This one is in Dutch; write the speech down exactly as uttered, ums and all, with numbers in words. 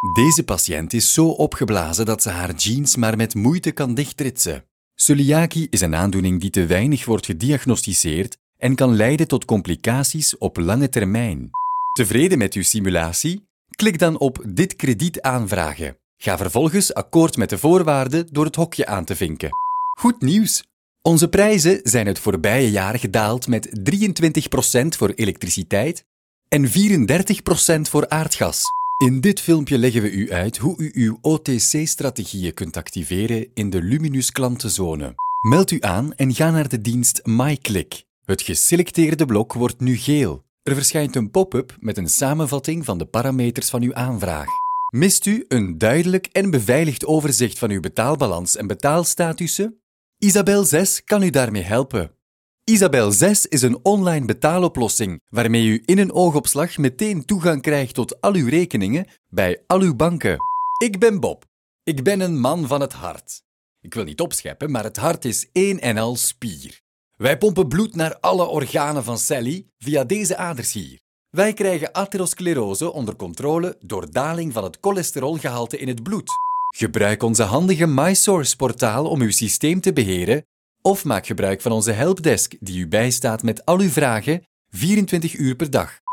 Deze patiënt is zo opgeblazen dat ze haar jeans maar met moeite kan dichtritsen. Celiakie is een aandoening die te weinig wordt gediagnosticeerd en kan leiden tot complicaties op lange termijn. Tevreden met uw simulatie? Klik dan op dit krediet aanvragen. Ga vervolgens akkoord met de voorwaarden door het hokje aan te vinken. Goed nieuws! Onze prijzen zijn het voorbije jaar gedaald met drieëntwintig procent voor elektriciteit en vierendertig procent voor aardgas. In dit filmpje leggen we u uit hoe u uw O T C-strategieën kunt activeren in de Luminus klantenzone. Meld u aan en ga naar de dienst MyClick. Het geselecteerde blok wordt nu geel. Er verschijnt een pop-up met een samenvatting van de parameters van uw aanvraag. Mist u een duidelijk en beveiligd overzicht van uw betaalbalans en betaalstatussen? Isabel zes kan u daarmee helpen. Isabel zes is een online betaaloplossing waarmee u in een oogopslag meteen toegang krijgt tot al uw rekeningen bij al uw banken. Ik ben Bob. Ik ben een man van het hart. Ik wil niet opscheppen, maar het hart is één en al spier. Wij pompen bloed naar alle organen van Sally via deze aders hier. Wij krijgen atherosclerose onder controle door daling van het cholesterolgehalte in het bloed. Gebruik onze handige MySource-portaal om uw systeem te beheren of maak gebruik van onze helpdesk die u bijstaat met al uw vragen vierentwintig uur per dag.